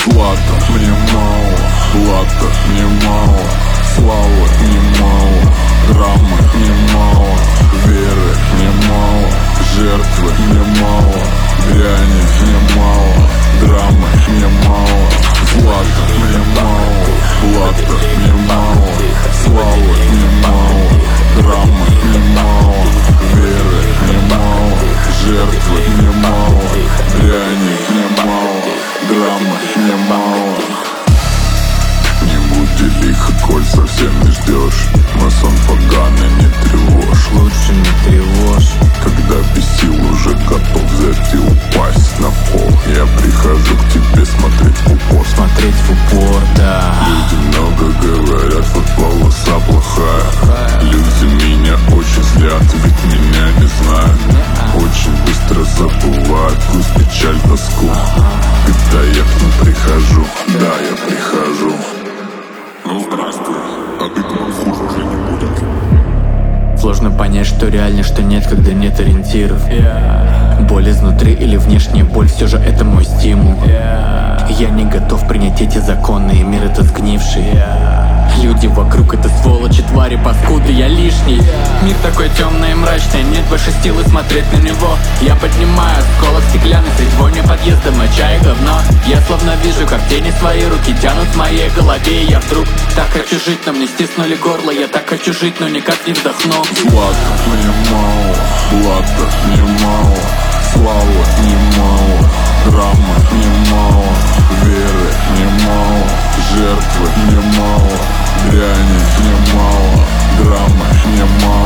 Злата мне мало, блата мне мало, славы мне мало, драмы мне мало, веры мне мало, жертвы мне мало, дряни мне мало, драмы мне мало. Злата мне мало, блата мне мало, славы мне мало, драмы мне мало, веры мне мало, жертвы мне мало, дряни мне мало, драмы мне мало. Не будь лихо, коль совсем не ждешь, но сон поганый не тревожь. Лучше не тревожь. Когда без сил уже готов взять и упасть на пол, я прихожу к тебе смотреть в упор. Смотреть в упор, да. Люди много говорят, вот полоса плохая. Люди меня очень злят, ведь меня не знают. Очень быстро забывают грусть, печаль, тоску. Когда я к ним прихожу, да, я прихожу. Ну здравствуй, а ты к нам хуже уже не будет. Сложно понять, что реально, что нет, когда нет ориентиров. Боль изнутри или внешняя боль, все же это мой стимул. Я не готов принять эти законы, и мир это сгнивший. Люди вокруг это сволочи, твари, паскуды, я лишний. Мир такой темный и мрачный, нет больше силы смотреть на него. Я поднимаю осколок стеклянный, средь вони подъезда, моча и говно. Я словно вижу, как тени свои руки тянут в моей голове. И я вдруг так хочу жить, но мне стиснули горло. Я так хочу жить, но никак не вдохну. Злата мне мало, блата мне мало, славы мне мало, драмы мне мало, веры мне мало, жертвы мне мало, дряни мне мало, драмы мне мало.